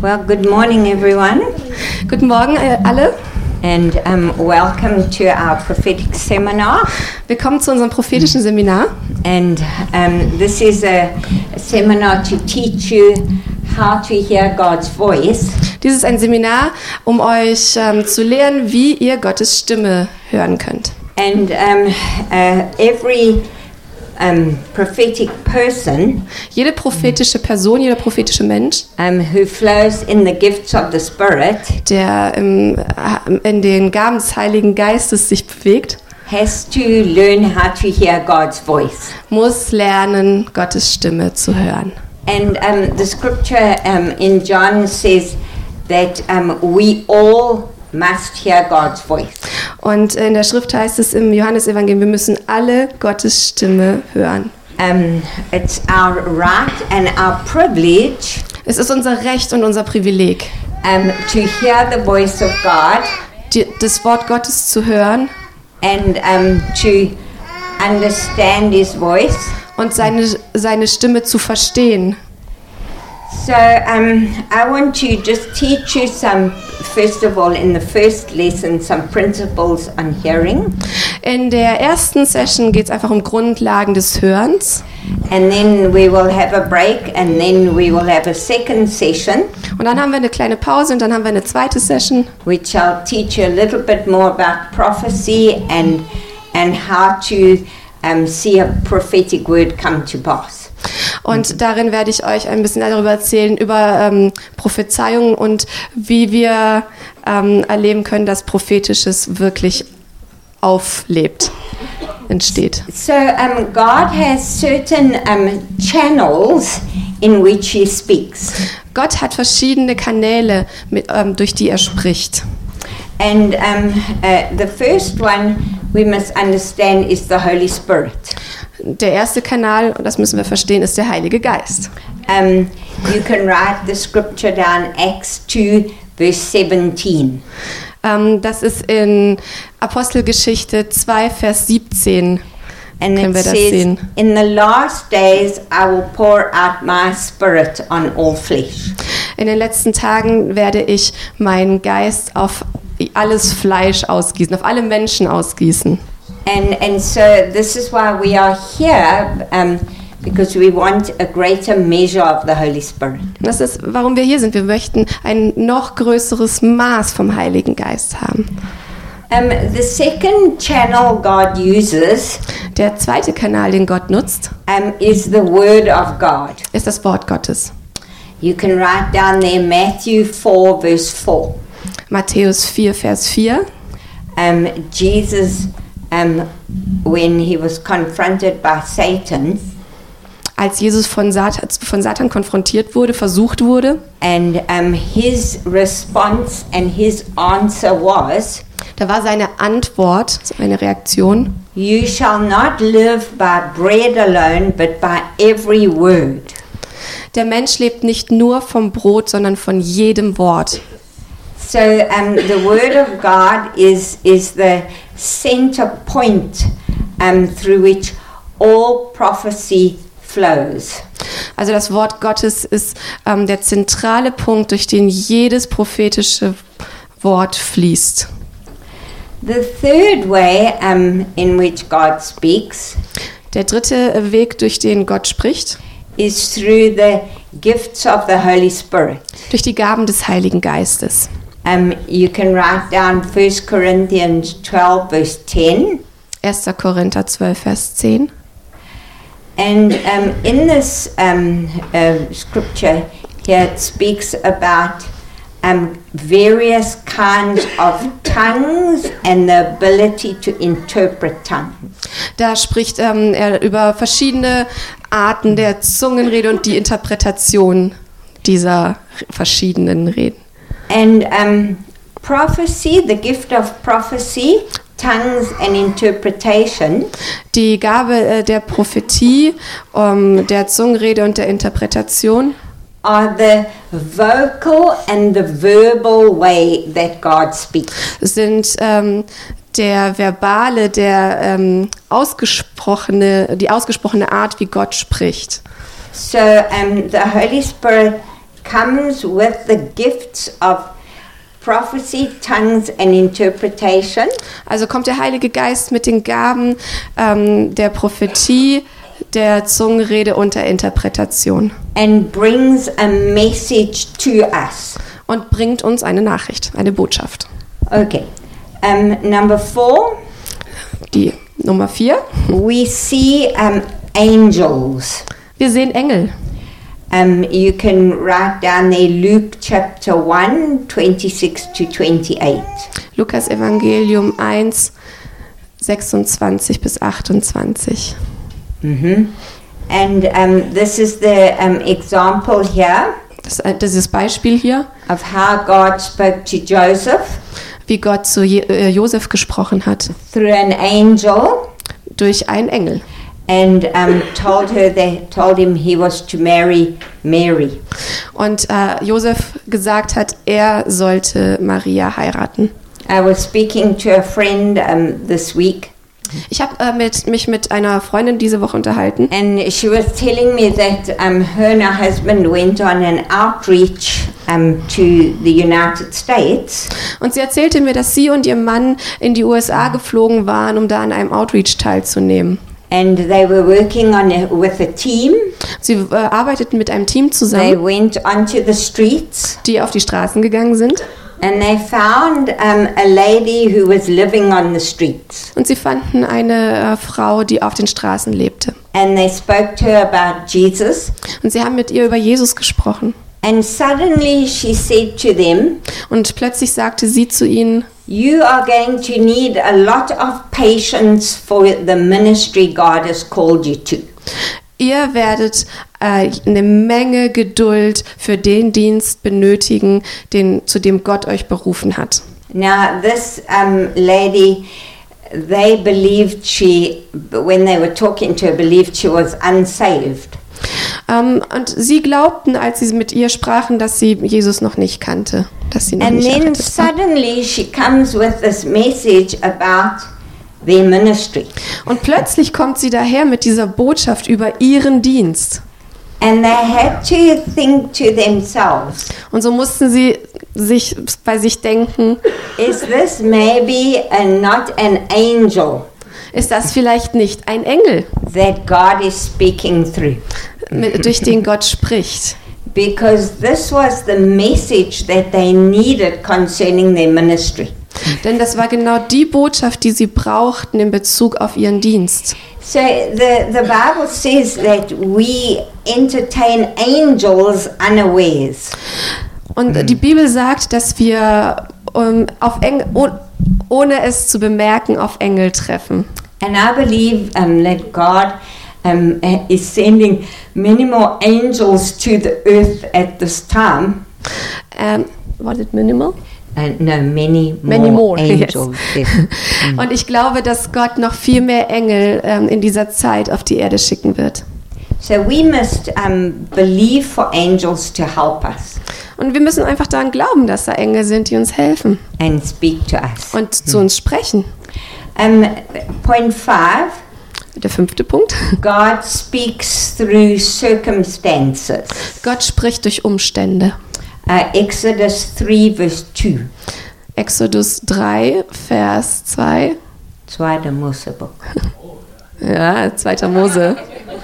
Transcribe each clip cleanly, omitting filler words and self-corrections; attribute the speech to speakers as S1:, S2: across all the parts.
S1: Well, good morning, everyone,
S2: Guten Morgen alle.
S1: and welcome to our prophetic seminar.
S2: Willkommen zu unserem prophetischen Seminar.
S1: And this is a seminar to teach you how to hear God's voice.
S2: Dies ist ein Seminar, um euch zu lehren, wie ihr Gottes Stimme hören könnt.
S1: And every prophetic person
S2: Jede prophetische Person, jeder prophetische Mensch,
S1: who flows in the gifts of the Spirit
S2: der in den Gaben des Heiligen Geistes sich bewegt,
S1: has to learn how to hear God's voice.
S2: muss lernen, Gottes Stimme zu hören.
S1: And the scripture in John says that we all must hear God's voice.
S2: Und in der Schrift heißt es im Johannesevangelium, wir müssen alle Gottes Stimme hören.
S1: It's our right and our privilege
S2: Es ist unser Recht und unser Privileg,
S1: to hear the voice of God
S2: das Wort Gottes zu hören
S1: and to understand His voice.
S2: und seine Stimme zu verstehen.
S1: So I want to just teach you first of all, in the first lesson, some principles on hearing.
S2: In der ersten Session geht es einfach um Grundlagen des Hörens.
S1: And then we will have a break, and then we will have a second session,
S2: Und dann haben wir eine kleine Pause und dann haben wir eine zweite Session,
S1: which I'll teach you a little bit more about prophecy and how to see a prophetic word come to pass.
S2: und darin werde ich euch ein bisschen darüber erzählen, über Prophezeiungen und wie wir erleben können, dass Prophetisches wirklich auflebt, entsteht.
S1: So God has certain channels in which He speaks.
S2: Gott hat verschiedene Kanäle, durch die er spricht.
S1: And the first one we must understand is the Holy Spirit.
S2: Der erste Kanal, und das müssen wir verstehen, ist der Heilige Geist.
S1: You can write the scripture down, Acts 2, verse 17.
S2: Das ist in Apostelgeschichte 2, Vers 17.
S1: And
S2: Können wir
S1: it
S2: das
S1: says,
S2: sehen?
S1: in the last days I will pour out my spirit on all flesh.
S2: In den letzten Tagen werde ich meinen Geist auf alles Fleisch ausgießen, auf alle Menschen ausgießen.
S1: And so this is why we are here, because we want a greater measure of the Holy Spirit.
S2: Das ist, warum wir hier sind. Wir möchten ein noch größeres Maß vom Heiligen Geist haben.
S1: The second channel God uses
S2: Der zweite Kanal, den Gott nutzt,
S1: is the Word of God.
S2: ist das Wort Gottes.
S1: You can write down there Matthew 4, verse 4.
S2: Matthäus 4, Vers 4.
S1: Jesus, when he was confronted by Satan,
S2: Als Jesus von Satan konfrontiert wurde, versucht wurde,
S1: and his response and his answer was,
S2: da war seine Antwort, seine Reaktion:
S1: you shall not live by bread alone, but by every word.
S2: Der Mensch lebt nicht nur vom Brot, sondern von jedem Wort.
S1: So the word of God is the center point through which all prophecy flows.
S2: Also das Wort Gottes ist der zentrale Punkt, durch den jedes prophetische Wort fließt.
S1: The third way in which God speaks
S2: Der dritte Weg, durch den Gott spricht,
S1: is through the gifts of the Holy Spirit.
S2: durch die Gaben des Heiligen Geistes.
S1: You can write down 1 Corinthians 12, verse 10.
S2: 1. Korinther 12, Vers 10.
S1: And in this scripture here, it speaks about various kinds of tongues and the ability to interpret tongues.
S2: Da spricht er über verschiedene Arten der Zungenrede und die Interpretation dieser verschiedenen Reden.
S1: And prophecy, the gift of prophecy, tongues and interpretation,
S2: Die Gabe der Prophetie, der Zungenrede und der Interpretation
S1: are the vocal and the verbal way that God speaks.
S2: sind der verbale, die ausgesprochene Art, wie Gott spricht.
S1: So the Holy Spirit comes with the gifts of prophecy, tongues and interpretation.
S2: Also kommt der Heilige Geist mit den Gaben der Prophetie, der Zungenrede und der Interpretation.
S1: And brings a message to us.
S2: Und bringt uns eine Nachricht, eine Botschaft.
S1: Okay. Number 4.
S2: Die Nummer 4.
S1: We see angels.
S2: Wir sehen Engel.
S1: You can write down there Luke chapter 1, 26 to 28.
S2: Lukas Evangelium 1, 26 bis 28.
S1: And this is the example here
S2: Dieses Beispiel hier,
S1: of how God spoke to Joseph
S2: wie Gott zu Josef gesprochen hat,
S1: through an angel
S2: durch einen Engel.
S1: and told him he was to marry Mary.
S2: Und Josef gesagt hat, er sollte Maria heiraten.
S1: I was speaking to a friend this week,
S2: Ich habe mich mit einer Freundin diese Woche unterhalten
S1: and she was telling me that her and her husband went on an outreach to the United States,
S2: und sie erzählte mir, dass sie und ihr Mann in die USA geflogen waren, um da an einem Outreach teilzunehmen.
S1: and they were working with a team.
S2: Sie arbeiteten mit einem Team
S1: They
S2: zusammen,
S1: went onto the streets,
S2: die auf die Straßen gegangen sind,
S1: and they found a lady who was living on the streets,
S2: und sie fanden eine Frau, die auf den Straßen lebte.
S1: and they spoke to her about Jesus.
S2: Und sie haben mit ihr über Jesus gesprochen.
S1: And suddenly she said to them,
S2: Und plötzlich sagte sie zu ihnen,
S1: "You are going to need a lot of patience for the ministry God has called you to."
S2: ihr werdet eine Menge Geduld für den Dienst benötigen, zu dem Gott euch berufen hat.
S1: Now this lady, they believed when they were talking to her, believed she was unsaved.
S2: Und sie glaubten, als sie mit ihr sprachen, dass sie Jesus noch nicht kannte, dass sie noch
S1: And
S2: nicht
S1: then
S2: errettet war.
S1: suddenly she comes with this message about their ministry.
S2: Und plötzlich kommt sie daher mit dieser Botschaft über ihren Dienst.
S1: And they had to think to themselves,
S2: Und so mussten sie bei sich denken,
S1: is this maybe not an angel
S2: ist das vielleicht nicht ein Engel,
S1: that God is speaking through?
S2: durch den Gott spricht?
S1: Because this was the message that they needed concerning their ministry.
S2: Denn das war genau die Botschaft, die sie brauchten in Bezug auf ihren Dienst.
S1: So the Bible says that we entertain angels unawares.
S2: Und die Bibel sagt, dass wir ohne es zu bemerken, auf Engel treffen.
S1: And I believe that God is sending many more angels to the earth at this time.
S2: Was it minimal?
S1: No, many
S2: Many
S1: more
S2: more,
S1: angels. Yes.
S2: Und ich glaube, dass Gott noch viel mehr Engel in dieser Zeit auf die Erde schicken wird.
S1: So we must believe for angels to help us
S2: Und wir müssen einfach daran glauben, dass da Engel sind, die uns helfen
S1: and speak to us.
S2: und zu uns sprechen.
S1: Point 5.
S2: Der 5. Punkt.
S1: God speaks through circumstances.
S2: Gott spricht durch Umstände.
S1: Exodus 3 verse 2.
S2: Exodus 3, Vers 2.
S1: Zweiter Mosebuch.
S2: Ja, 2. Mose.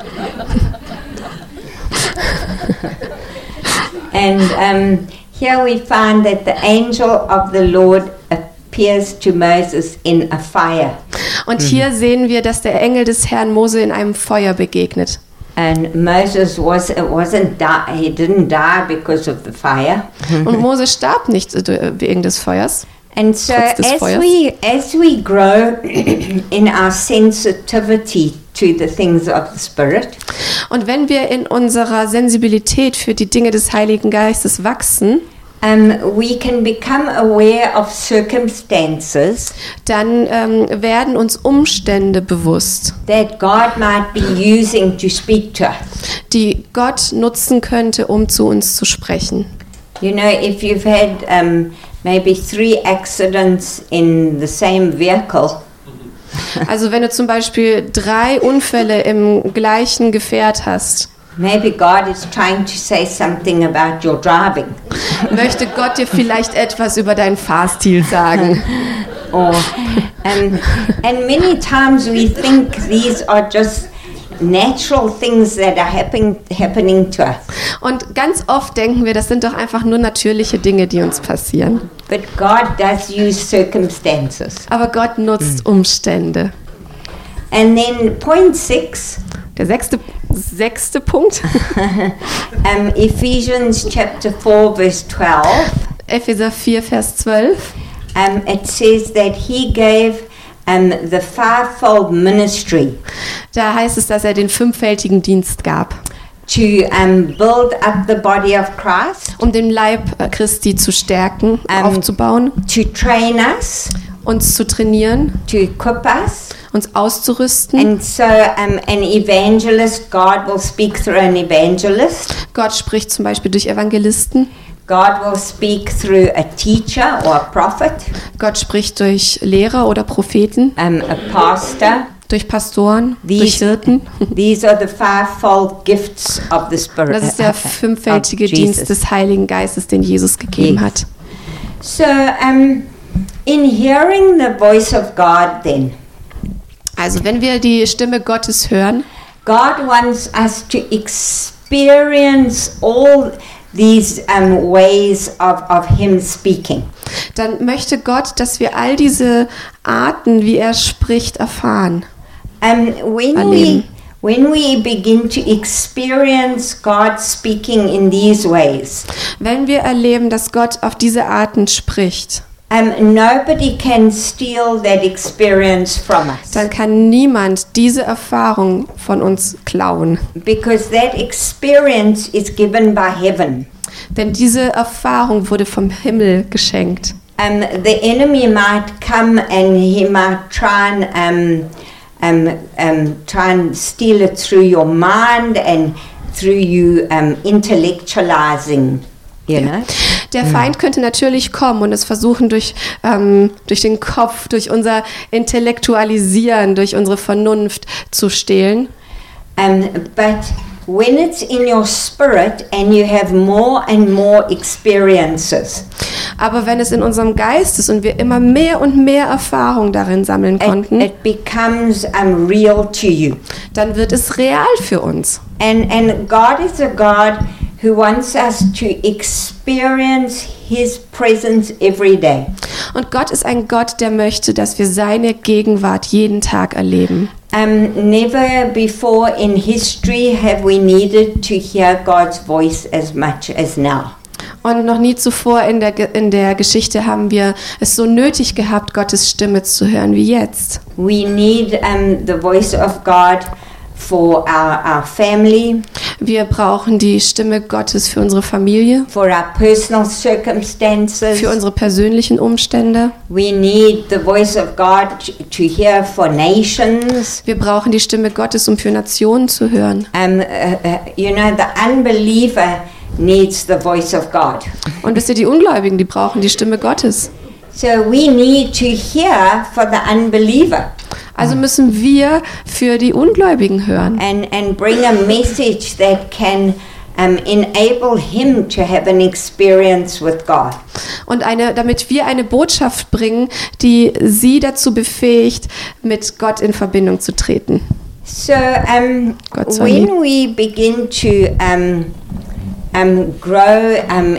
S1: And here we find that the angel of the Lord appears to Moses in a fire.
S2: Und hier sehen wir, dass der Engel des Herrn Mose in einem Feuer begegnet.
S1: And Moses he didn't die because of the fire.
S2: Und Mose starb nicht wegen des Feuers.
S1: And so
S2: Trotz des Feuers.
S1: as we grow in our sensitivity to the things of the Spirit,
S2: Und wenn wir in unserer Sensibilität für die Dinge des Heiligen Geistes wachsen,
S1: we can become aware of circumstances
S2: dann werden uns Umstände bewusst,
S1: that God might be using to speak to us.
S2: die Gott nutzen könnte, um zu uns zu sprechen.
S1: You know, if you've had maybe 3 accidents in the same vehicle,
S2: Also wenn du zum Beispiel 3 Unfälle im gleichen Gefährt hast,
S1: Maybe God is trying to say something about your driving.
S2: Möchte Gott dir vielleicht etwas über deinen Fahrstil sagen?
S1: Or, and many times we think these are just natural things that are happening to us.
S2: Und ganz oft denken wir, das sind doch einfach nur natürliche Dinge, die uns passieren.
S1: But God does use circumstances.
S2: Aber Gott nutzt Umstände.
S1: And then point 6.
S2: Der sechste Punkt.
S1: Ephesians chapter 4 verse 12.
S2: Epheser 4, Vers 12.
S1: It says that he gave the fivefold ministry
S2: Da heißt es, dass er den fünffältigen Dienst gab,
S1: to build up the body of Christ,
S2: um den Leib Christi zu stärken, aufzubauen,
S1: to train us,
S2: uns zu trainieren,
S1: to equip us.
S2: uns auszurüsten.
S1: And so an evangelist, God will speak through an evangelist.
S2: Gott spricht zum Beispiel durch Evangelisten.
S1: God will speak through a teacher or a prophet,
S2: Gott spricht durch Lehrer oder Propheten,
S1: a pastor.
S2: durch Pastoren, durch Hirten.
S1: These are the fivefold gifts of the Spirit.
S2: Das ist der fünffältige
S1: of Jesus.
S2: Dienst des Heiligen Geistes, den Jesus gegeben hat.
S1: So, in hearing the voice of God then,
S2: Also wenn wir die Stimme Gottes hören,
S1: God wants us to experience all these ways of Him speaking.
S2: dann möchte Gott, dass wir all diese Arten, wie er spricht, erfahren.
S1: When we begin to experience God speaking in these ways,
S2: Wenn wir erleben, dass Gott auf diese Arten spricht,
S1: nobody can steal that experience from us,
S2: dann kann niemand diese Erfahrung von uns klauen.
S1: because that experience is given by heaven.
S2: Denn diese Erfahrung wurde vom Himmel geschenkt.
S1: The enemy might come and he might try and steal it through your mind and through you intellectualizing, you know.
S2: Der Feind könnte natürlich kommen und es versuchen durch den Kopf, durch unser Intellektualisieren, durch unsere Vernunft zu stehlen.
S1: But when it's in your spirit and you have more and more experiences,
S2: Aber wenn es in unserem Geist ist und wir immer mehr und mehr Erfahrung darin sammeln konnten,
S1: it becomes real to you.
S2: dann wird es real für uns.
S1: And God is a God who wants us to experience His presence every day.
S2: Und Gott ist ein Gott, der möchte, dass wir seine Gegenwart jeden Tag erleben.
S1: Never before in history have we needed to hear God's voice as much as now.
S2: Und noch nie zuvor in der Geschichte haben wir es so nötig gehabt, Gottes Stimme zu hören wie jetzt.
S1: We need the voice of God for our family,
S2: Wir brauchen die Stimme Gottes für unsere Familie,
S1: for our personal circumstances.
S2: für unsere persönlichen Umstände.
S1: We need the voice of God to hear for nations.
S2: Wir brauchen die Stimme Gottes, um für Nationen zu hören.
S1: You know, the unbeliever needs the voice of God.
S2: Und wisst ihr, die Ungläubigen, die brauchen die Stimme Gottes.
S1: So we need to hear for the unbeliever
S2: Also müssen wir für die Ungläubigen hören
S1: and bring a message that can enable him to have an experience with God.
S2: und damit wir eine Botschaft bringen, die sie dazu befähigt, mit Gott in Verbindung zu treten.
S1: So
S2: Gott sei lieb.
S1: when we begin to grow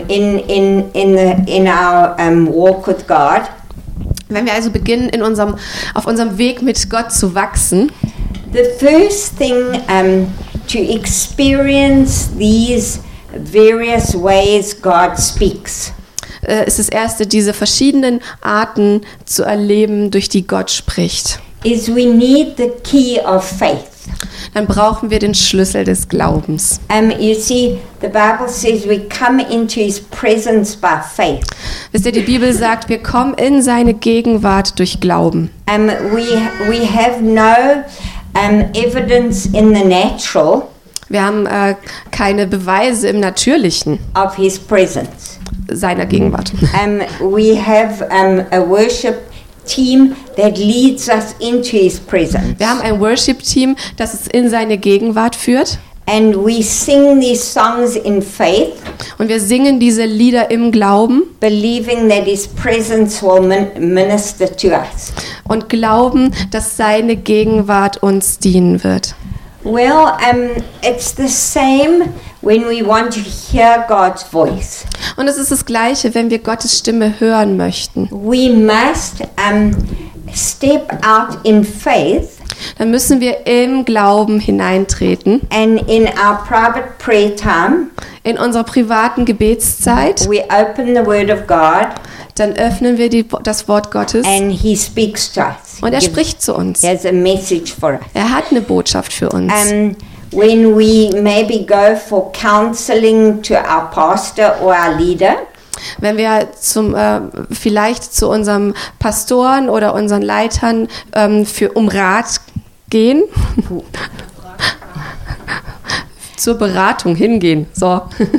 S1: in our walk with God,
S2: Wenn wir also beginnen, auf unserem Weg mit Gott zu wachsen,
S1: the first thing to experience these various ways God speaks
S2: ist das Erste, diese verschiedenen Arten zu erleben, durch die Gott spricht.
S1: is we need the key of faith.
S2: Dann brauchen wir den Schlüssel des Glaubens.
S1: You see, the Bible says we come into His presence by faith.
S2: Wisst ihr, die Bibel sagt, wir kommen in seine Gegenwart durch Glauben.
S1: We have no evidence in the natural
S2: Wir haben keine Beweise im Natürlichen
S1: of His presence.
S2: seiner Gegenwart.
S1: We have a worship team that leads us into His presence.
S2: Wir haben ein Worship-Team, das es in seine Gegenwart führt.
S1: And we sing these songs in faith,
S2: Und wir singen diese Lieder im Glauben
S1: believing that His presence will minister to us.
S2: und glauben, dass seine Gegenwart uns dienen wird.
S1: Well, it's the same when we want to hear God's voice.
S2: Und es ist das Gleiche, wenn wir Gottes Stimme hören möchten.
S1: We must step out in faith,
S2: Dann müssen wir im Glauben hineintreten.
S1: and in our private prayer time,
S2: In unserer privaten Gebetszeit,
S1: we open the Word of God,
S2: dann öffnen wir das Wort Gottes
S1: and He speaks to us.
S2: und er
S1: He
S2: spricht zu uns.
S1: has a message for us.
S2: Er hat eine Botschaft für uns.
S1: When we maybe go for counseling to our pastor or our leader,
S2: Wenn wir vielleicht zu unserem Pastoren oder unseren Leitern um Rat gehen, zur Beratung hingehen, so.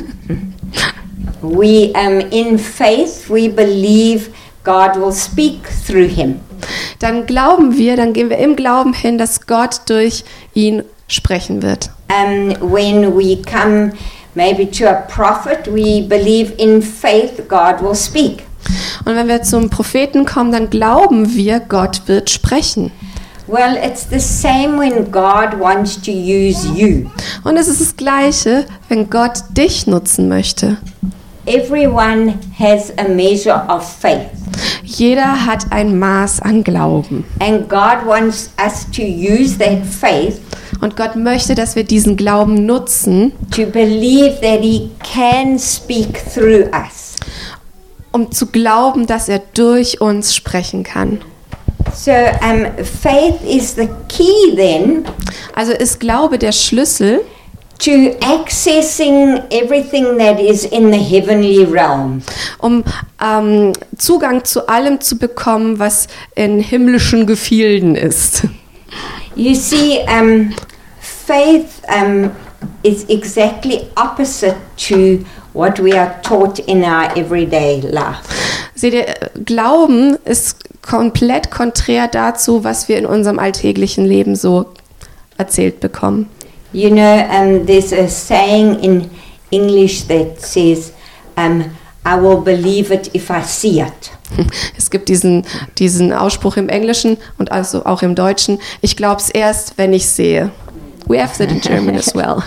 S1: we in faith we believe God will speak through him.
S2: Dann gehen wir im Glauben hin, dass Gott durch ihn sprechen wird.
S1: When we come maybe to a prophet, we believe in faith God will speak.
S2: Und wenn wir zum Propheten kommen, dann glauben wir, Gott wird sprechen.
S1: Well, it's the same when God wants to use you.
S2: Und es ist das Gleiche, wenn Gott dich nutzen möchte.
S1: Everyone has a measure of faith.
S2: Jeder hat ein Maß an Glauben.
S1: And God wants us to use that faith
S2: Und Gott möchte, dass wir diesen Glauben nutzen,
S1: to believe that He can speak through us.
S2: um zu glauben, dass er durch uns sprechen kann.
S1: So faith is the key then
S2: Also ist Glaube der Schlüssel,
S1: to accessing everything that is in the heavenly realm.
S2: um Zugang zu allem zu bekommen, was in himmlischen Gefilden ist.
S1: You see, faith is exactly opposite to what we are taught in our everyday life.
S2: Seht ihr, Glauben ist komplett konträr dazu, was wir in unserem alltäglichen Leben so erzählt bekommen.
S1: You know, there's a saying in English that says, I will believe it if I see it.
S2: Es gibt diesen Ausspruch im Englischen und also auch im Deutschen. Ich glaube es erst, wenn ich sehe. We have that in German as well.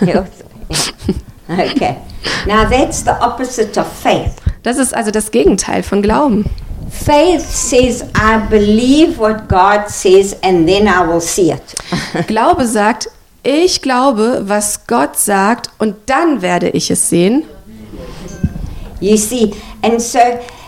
S1: Okay. Now that's the opposite of faith.
S2: Das ist also das Gegenteil von Glauben.
S1: Faith says, I believe what God says and then I will see it.
S2: Glaube sagt, ich glaube, was Gott sagt und dann werde ich es sehen.
S1: You see, and so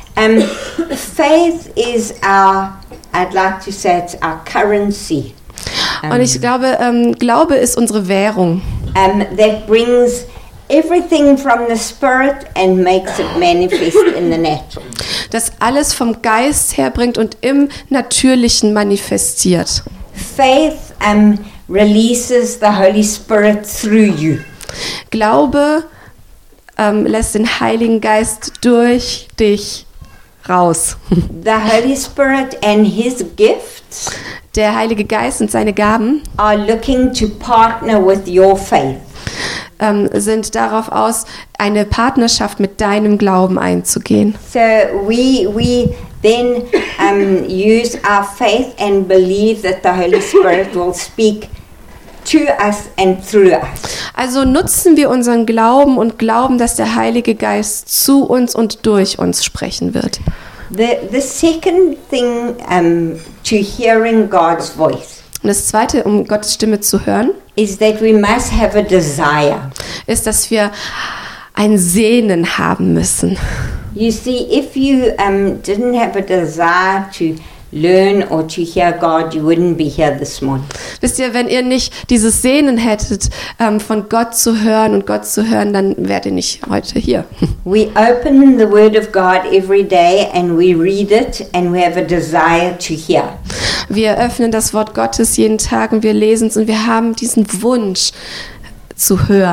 S1: faith is I'd like to say it's our currency.
S2: Und ich glaube, Glaube ist unsere Währung.
S1: That brings everything from the spirit and makes it manifest in the natural.
S2: Das alles vom Geist herbringt und im Natürlichen manifestiert.
S1: Faith releases the Holy Spirit through you.
S2: Glaube lässt den Heiligen Geist durch dich raus.
S1: The Holy Spirit and His gifts
S2: Der Heilige Geist und seine Gaben
S1: are looking to partner with your faith.
S2: Sind darauf aus, eine Partnerschaft mit deinem Glauben einzugehen.
S1: So we then use our faith and believe that the Holy Spirit will speak to us and through us.
S2: Also nutzen wir unseren Glauben und glauben, dass der Heilige Geist zu uns und durch uns sprechen wird.
S1: The second thing to hearing God's voice
S2: Und das Zweite, um Gottes Stimme zu hören,
S1: is that we must have a desire.
S2: ist, dass wir ein Sehnen haben müssen.
S1: You see, if you didn't have a desire to learn or to hear God, you wouldn't be here this morning.
S2: Wisst ihr, wenn ihr nicht dieses Sehnen hättet, von Gott zu hören und Gott zu hören, dann wärt ihr nicht heute hier.
S1: We open the Word of God every day and we read it and we have a desire to hear.
S2: Wir öffnen das Wort Gottes jeden Tag und wir lesen es und wir haben diesen Wunsch zu hören.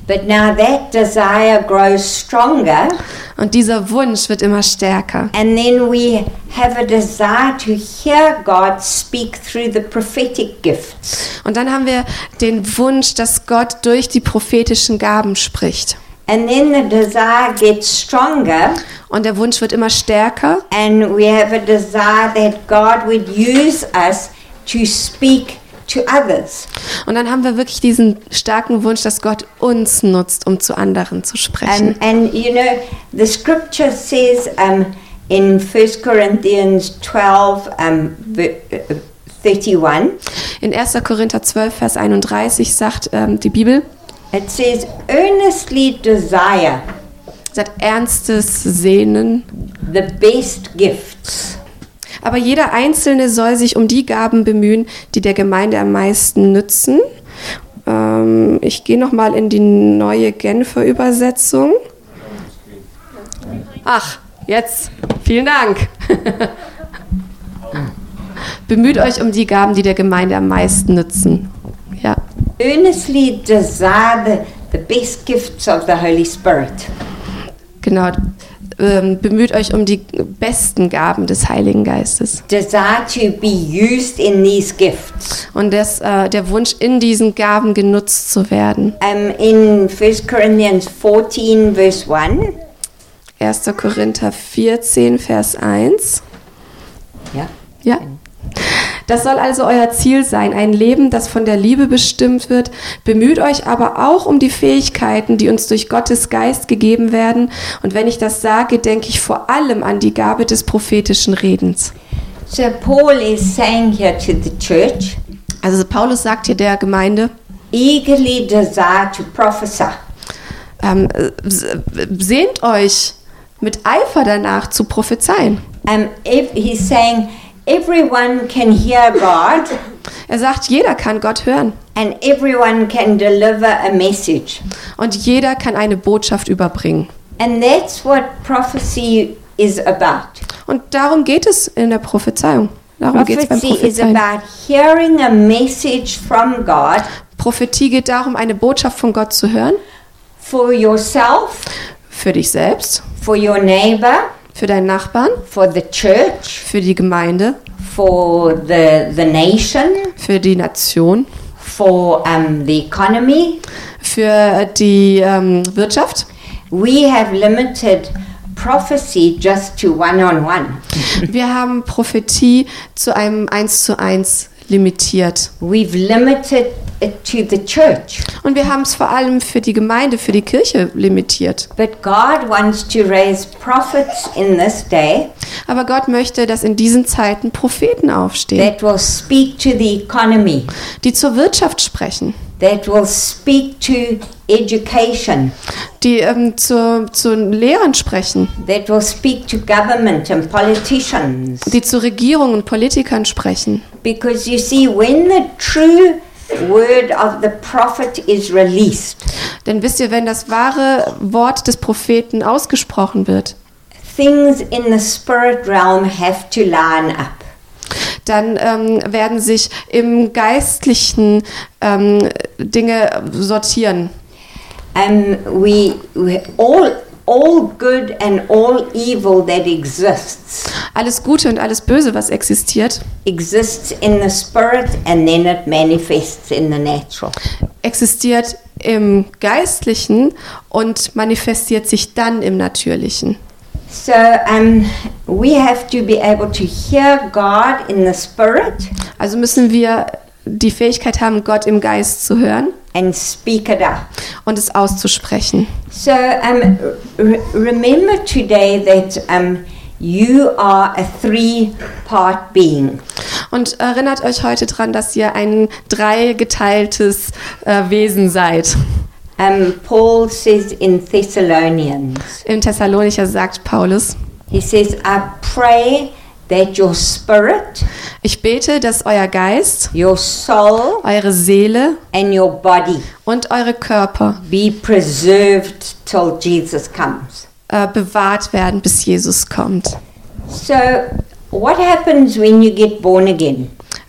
S1: But now that desire grows stronger,
S2: Und dieser Wunsch wird immer stärker.
S1: and then we have a desire to hear God speak through the prophetic gifts.
S2: Und dann haben wir den Wunsch, dass Gott durch die prophetischen Gaben spricht.
S1: And then the desire gets stronger,
S2: Und der Wunsch wird immer stärker.
S1: and we have a desire that God would use us to speak to others.
S2: Und dann haben wir wirklich diesen starken Wunsch, dass Gott uns nutzt, um zu anderen zu sprechen.
S1: And you know, the scripture says in 1 Corinthians 12, 31,
S2: In 1. Korinther 12, Vers 31 sagt die Bibel,
S1: it says, earnestly desire
S2: sagt ernstes Sehnen.
S1: the best gifts.
S2: Aber jeder Einzelne soll sich um die Gaben bemühen, die der Gemeinde am meisten nützen. Ich gehe nochmal in die neue Genfer Übersetzung. Ach, jetzt. Vielen Dank. Bemüht euch um die Gaben, die der Gemeinde am meisten nützen. Ja.
S1: Earnestly desire the best gifts of the Holy Spirit.
S2: Genau. Bemüht euch um die besten Gaben des Heiligen Geistes.
S1: Desire to be used in these gifts.
S2: Und der Wunsch, in diesen Gaben genutzt zu werden.
S1: In 1 Corinthians 14, verse 1.
S2: 1. Korinther 14, Vers 1.
S1: Yeah.
S2: Ja. Das soll also euer Ziel sein, ein Leben, das von der Liebe bestimmt wird. Bemüht euch aber auch um die Fähigkeiten, die uns durch Gottes Geist gegeben werden. Und wenn ich das sage, denke ich vor allem an die Gabe des prophetischen Redens.
S1: So Paul is saying here to the church,
S2: Also Paulus sagt hier der Gemeinde,
S1: eagerly desire to prophesy.
S2: sehnt euch mit Eifer danach zu prophezeien.
S1: He's saying everyone can hear God
S2: Er sagt, jeder kann Gott hören
S1: and everyone can deliver a message.
S2: und jeder kann eine Botschaft überbringen.
S1: And that's what prophecy is about.
S2: Und darum geht es in der Prophezeiung. Darum geht es beim
S1: Prophecy is
S2: Prophezeien.
S1: about hearing a message from God
S2: Prophetie geht darum, eine Botschaft von Gott zu hören,
S1: for yourself,
S2: für dich selbst,
S1: for your neighbor,
S2: für deinen Nachbarn,
S1: for the church,
S2: für die Gemeinde,
S1: for the nation,
S2: für die Nation,
S1: for the economy.
S2: für die Wirtschaft.
S1: We have limited prophecy just to one-on-one.
S2: Wir haben Prophetie zu einem 1:1 limitiert.
S1: We've limited it to the church.
S2: Und wir haben es vor allem für die Gemeinde, für die Kirche limitiert.
S1: But God wants to raise prophets in this day
S2: Aber Gott möchte, dass in diesen Zeiten Propheten aufstehen,
S1: that will speak to the economy,
S2: die zur Wirtschaft sprechen,
S1: that will speak to education,
S2: die zu Lehrern sprechen,
S1: that will speak to government and politicians.
S2: die zu Regierungen und Politikern sprechen.
S1: Because you see, when the true word of the prophet is released,
S2: Denn wisst ihr, wenn das wahre Wort des Propheten ausgesprochen wird,
S1: things in the spirit realm have to line up.
S2: dann werden sich im Geistlichen Dinge sortieren.
S1: All good and all evil that exists
S2: Alles Gute und alles Böse, was existiert,
S1: exists in the spirit and then it manifests in the natural.
S2: existiert im Geistlichen und manifestiert sich dann im Natürlichen.
S1: So we have to be able to hear God in the spirit
S2: Also müssen wir die Fähigkeit haben, Gott im Geist zu hören
S1: and speak it up.
S2: und es auszusprechen.
S1: So remember today that you are a three-part being.
S2: Und erinnert euch heute dran, dass ihr ein dreigeteiltes Wesen seid.
S1: Paul says in Thessalonians,
S2: Im Thessalonicher sagt Paulus,
S1: he says, I pray that your spirit,
S2: ich bete, dass euer Geist,
S1: your soul,
S2: eure Seele
S1: and your body
S2: und eure Körper
S1: be preserved till Jesus comes.
S2: bewahrt werden, bis Jesus kommt.
S1: So what happens when you get born again?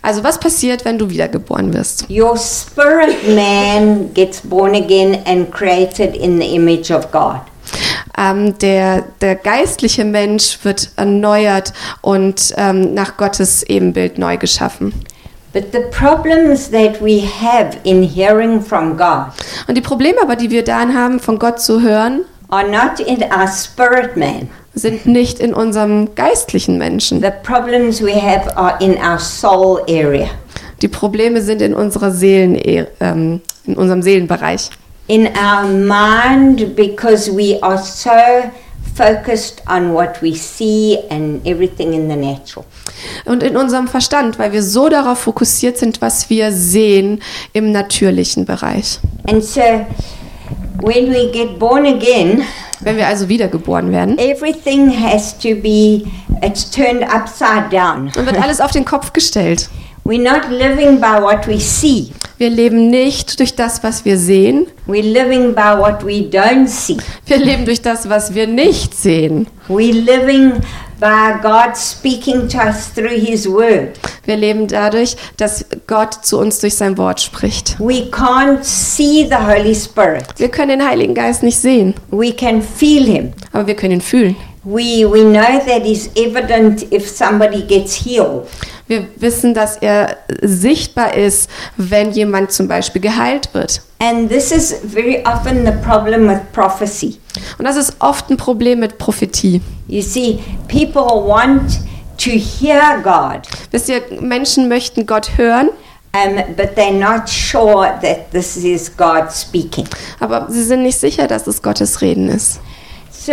S2: Also was passiert, wenn du wiedergeboren wirst?
S1: Your spirit man gets born again and created in the image of God.
S2: Der geistliche Mensch wird erneuert und nach Gottes Ebenbild neu geschaffen.
S1: But the problems that we have in hearing from God
S2: Und die Probleme aber, die wir dann haben, von Gott zu hören,
S1: are not in our spirit man.
S2: sind nicht in unserem geistlichen Menschen.
S1: The problems we have are in our soul area.
S2: Die Probleme sind in unserer in unserem Seelenbereich.
S1: In our mind, because we are so focused on what we see and everything in the natural.
S2: Und in unserem Verstand, weil wir so darauf fokussiert sind, was wir sehen im natürlichen Bereich.
S1: And so when we get born again,
S2: Wenn wir also wiedergeboren werden,
S1: everything has to be, it's turned upside down.
S2: dann wird alles auf den Kopf gestellt.
S1: We're not living by what we see.
S2: Wir leben nicht durch das, was wir sehen.
S1: We're living by what we don't see.
S2: Wir leben durch das, was wir nicht sehen.
S1: We're living by God speaking to us through His Word.
S2: Wir leben dadurch, dass Gott zu uns durch sein Wort spricht.
S1: We can't see the Holy Spirit.
S2: Wir können den Heiligen Geist nicht sehen,
S1: We can feel Him.
S2: aber wir können ihn fühlen.
S1: We know that He's evident if somebody gets healed.
S2: Wir wissen, dass er sichtbar ist, wenn jemand zum Beispiel geheilt wird.
S1: And this is very often the problem with prophecy.
S2: Und das ist oft ein Problem mit Prophetie.
S1: You see, people want to hear God,
S2: Wisst ihr, Menschen möchten Gott hören,
S1: but they're not sure that this is God speaking.
S2: aber sie sind nicht sicher, dass es Gottes Reden ist.
S1: So,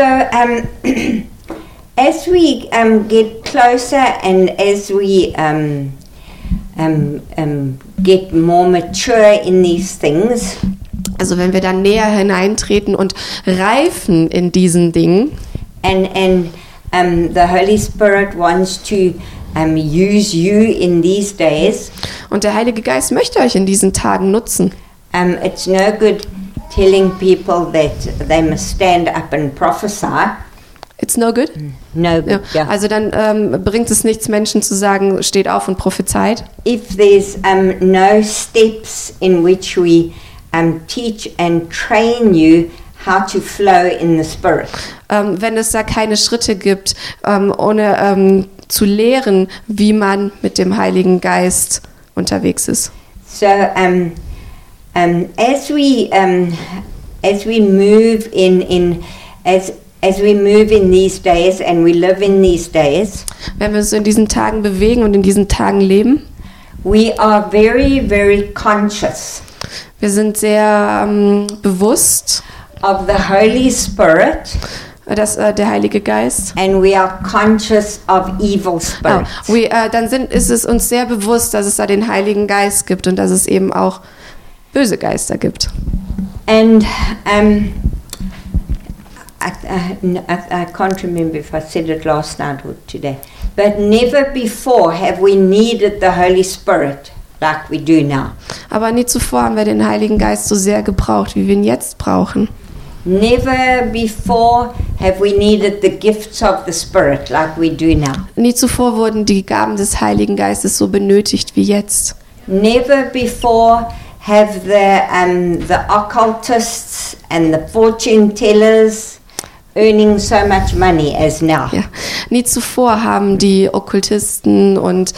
S1: as we get closer and as we get more mature in these things,
S2: Also wenn wir dann näher hineintreten und reifen in diesen Dingen,
S1: and the Holy Spirit wants to use you in these days,
S2: und der Heilige Geist möchte euch in diesen Tagen nutzen.
S1: it's no good telling people that they must stand up and prophesy.
S2: It's no good.
S1: No
S2: Ja.
S1: good. Yeah.
S2: Also dann bringt es nichts, Menschen zu sagen, steht auf und prophezeit.
S1: If there's no steps in which we teach and train you how to flow in the Spirit.
S2: Wenn es da keine Schritte gibt, ohne zu lehren, wie man mit dem Heiligen Geist unterwegs ist.
S1: So as we move as we move in these days and we live in these days,
S2: Wenn wir uns in diesen Tagen bewegen und in diesen Tagen leben,
S1: we are very, very conscious
S2: wir sind sehr bewusst,
S1: of the Holy Spirit,
S2: dass der Heilige Geist,
S1: and we are conscious of evil spirits.
S2: ist es uns sehr bewusst, dass es da den Heiligen Geist gibt und dass es eben auch böse Geister gibt.
S1: And I can't remember if I said it last night or today, but never before have we needed the Holy Spirit like we do now.
S2: Aber nie zuvor haben wir den Heiligen Geist so sehr gebraucht, wie wir ihn jetzt brauchen.
S1: Never before have we needed the gifts of the Spirit like we do now.
S2: Nie zuvor wurden die Gaben des Heiligen Geistes so benötigt wie jetzt.
S1: Never before have the occultists and the fortune tellers earning so much money as now.
S2: Ja. Nie zuvor haben die Okkultisten und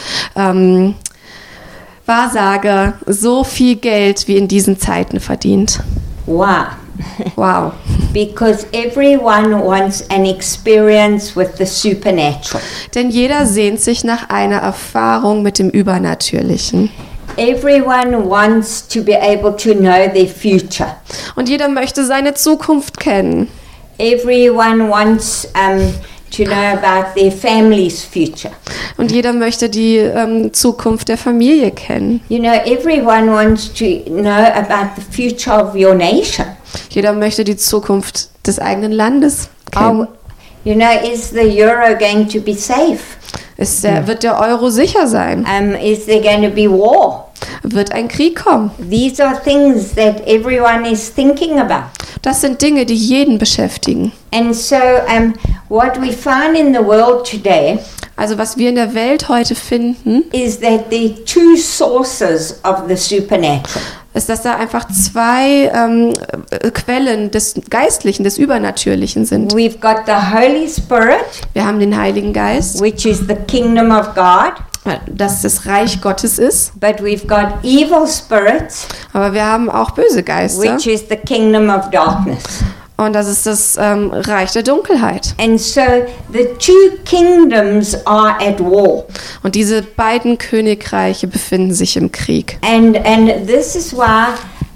S2: Wahrsager so viel Geld wie in diesen Zeiten verdient.
S1: Wow.
S2: Wow.
S1: Because everyone wants an experience with the supernatural.
S2: Denn jeder sehnt sich nach einer Erfahrung mit dem Übernatürlichen.
S1: Everyone wants to be able to know their future.
S2: Und jeder möchte seine Zukunft kennen.
S1: Everyone wants to know about their family's future.
S2: Und jeder möchte die Zukunft der Familie kennen.
S1: You know, everyone wants to know about the future of your nation.
S2: Jeder möchte die Zukunft des eigenen Landes kennen.
S1: You know, is the euro going to be safe?
S2: Wird der Euro sicher sein?
S1: Is there going to be war?
S2: Wird ein Krieg kommen?
S1: These are things that everyone is thinking about.
S2: Das sind Dinge, die jeden beschäftigen.
S1: And so what we find in the world today
S2: Also was wir in der Welt heute finden,
S1: is that there are two sources of the supernatural.
S2: ist, dass da einfach zwei Quellen des Geistlichen, des Übernatürlichen sind.
S1: We've got the Holy Spirit,
S2: Wir haben den Heiligen Geist,
S1: which is the kingdom of God,
S2: das das Reich Gottes ist,
S1: but we've got evil spirits,
S2: aber wir haben auch böse Geister
S1: which is the kingdom of darkness.
S2: und das ist das Reich der Dunkelheit.
S1: And so the two kingdoms are at war.
S2: Und diese beiden Königreiche befinden sich im Krieg.
S1: And this is why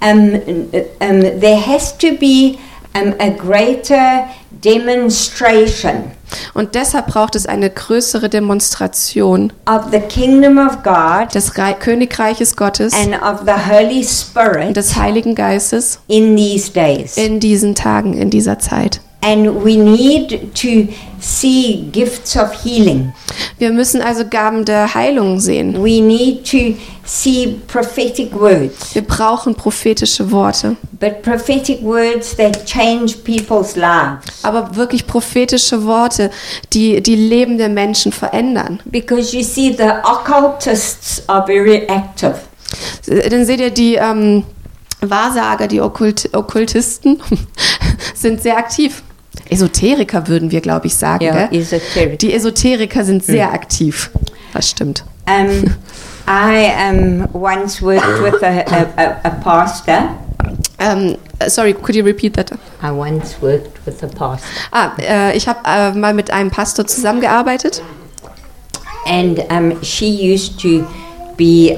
S1: there has to be a greater demonstration
S2: Und deshalb braucht es eine größere Demonstration
S1: of the kingdom of God
S2: des Königreiches Gottes
S1: and of the Holy
S2: und
S1: Spirit
S2: des Heiligen Geistes
S1: in these days.
S2: in diesen Tagen, in dieser Zeit.
S1: And we need to see gifts of healing.
S2: Wir müssen also Gaben der Heilung sehen.
S1: We need to see prophetic words,
S2: Wir brauchen prophetische Worte,
S1: but prophetic words that change people's lives.
S2: aber wirklich prophetische Worte, die die Leben der Menschen verändern.
S1: Because you see, the occultists are very active.
S2: Dann seht ihr, die Wahrsager, die Okkultisten sind sehr aktiv. Esoteriker würden wir, glaube ich, sagen.
S1: Yeah,
S2: Gell?
S1: esoteric.
S2: Die Esoteriker sind sehr aktiv. Das stimmt.
S1: I once worked with a pastor.
S2: Sorry, could you repeat that?
S1: I once worked with a pastor.
S2: Ich habe mal mit einem Pastor zusammengearbeitet.
S1: And she used to be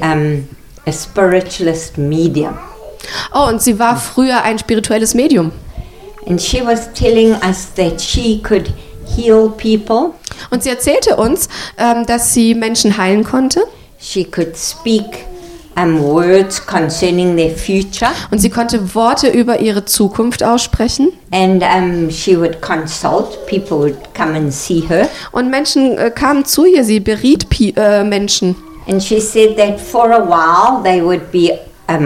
S1: a spiritualist medium.
S2: Oh, und sie war früher ein spirituelles Medium.
S1: And she was telling us that she could heal people.
S2: Und sie erzählte uns, dass sie Menschen heilen konnte.
S1: She could speak words concerning their future.
S2: Und sie konnte Worte über ihre Zukunft aussprechen.
S1: And she would consult. People would come and see her.
S2: Und Menschen kamen zu ihr, sie beriet Menschen.
S1: And she said that for a while they would be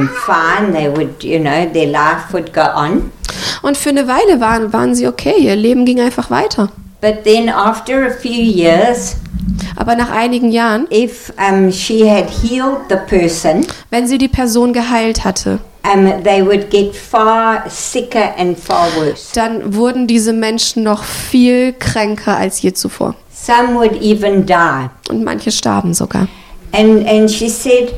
S1: fine. They would, their life would go on.
S2: Und für eine Weile waren sie okay, ihr Leben ging einfach weiter.
S1: But then after a few years,
S2: Aber nach einigen Jahren,
S1: if she had healed the person,
S2: wenn sie die Person geheilt hatte,
S1: they would get far sicker and far worse.
S2: dann wurden diese Menschen noch viel kränker als je zuvor.
S1: Some would even die.
S2: Und manche starben sogar.
S1: And she said,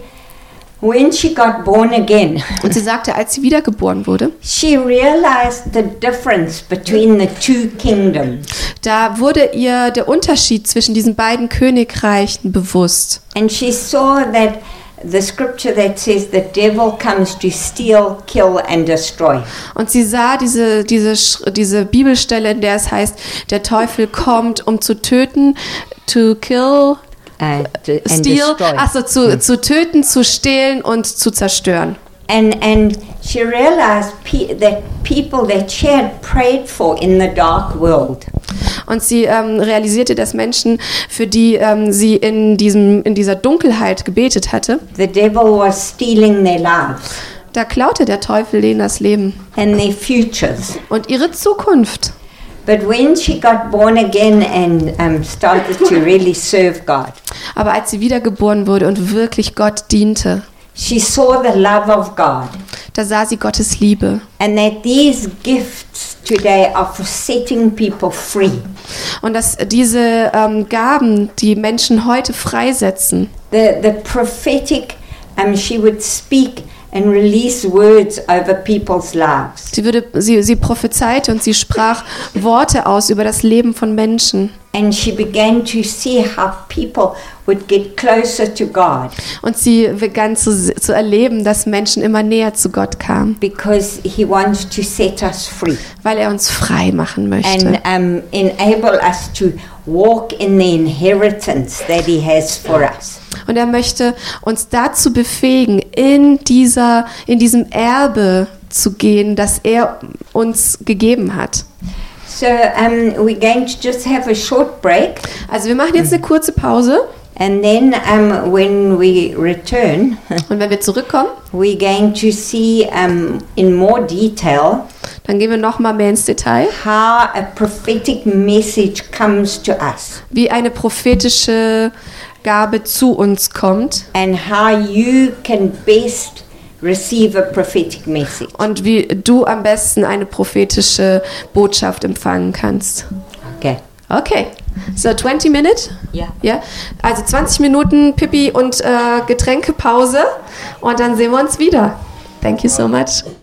S1: when she got born again,
S2: Und sie sagte, als sie wiedergeboren wurde,
S1: she realized the difference between the two kingdoms.
S2: da wurde ihr der Unterschied zwischen diesen beiden Königreichen bewusst.
S1: And she saw that the scripture that says the devil comes to steal, kill and destroy.
S2: Und sie sah diese Bibelstelle, in der es heißt, der Teufel kommt, um zu töten, to kill,
S1: And
S2: steal,
S1: destroy.
S2: zu töten, zu stehlen und zu zerstören.
S1: And she realized that people that she had prayed for in the dark world,
S2: Und sie realisierte, dass Menschen, für die sie in dieser Dunkelheit gebetet hatte,
S1: the devil was stealing their lives
S2: da klaute der Teufel denen das Leben
S1: and their futures.
S2: und ihre Zukunft.
S1: But when she got born again and started to really serve God,
S2: Aber als sie wiedergeboren wurde und wirklich Gott diente,
S1: she saw the love of God,
S2: da sah sie Gottes Liebe.
S1: and that these gifts today are for setting people free.
S2: Und dass diese Gaben die Menschen heute freisetzen.
S1: The prophetic, she would speak and release words over people's lives.
S2: Sie prophezeite und sie sprach Worte aus über das Leben von Menschen.
S1: And she began to see how people would get closer to God
S2: Und sie begann zu erleben, dass Menschen immer näher zu Gott kamen,
S1: because he wants to set us free
S2: weil er uns frei machen möchte.
S1: and enable us to walk in the inheritance that he has for us.
S2: Und er möchte uns dazu befähigen, in diesem Erbe zu gehen, das er uns gegeben hat.
S1: So we're going to just have a short break,
S2: Also wir machen jetzt eine kurze Pause
S1: and then when we return,
S2: und wenn wir zurückkommen,
S1: we're going to see in more detail
S2: Dann gehen wir noch mal mehr ins Detail,
S1: how a prophetic message comes to us
S2: wie eine prophetische Gabe zu uns kommt
S1: and how you can best receive a prophetic message.
S2: und wie du am besten eine prophetische Botschaft empfangen kannst.
S1: Okay.
S2: Okay, so 20 Minuten?
S1: Yeah.
S2: Ja, also 20 Minuten Pipi und Getränkepause und dann sehen wir uns wieder. Thank you so much.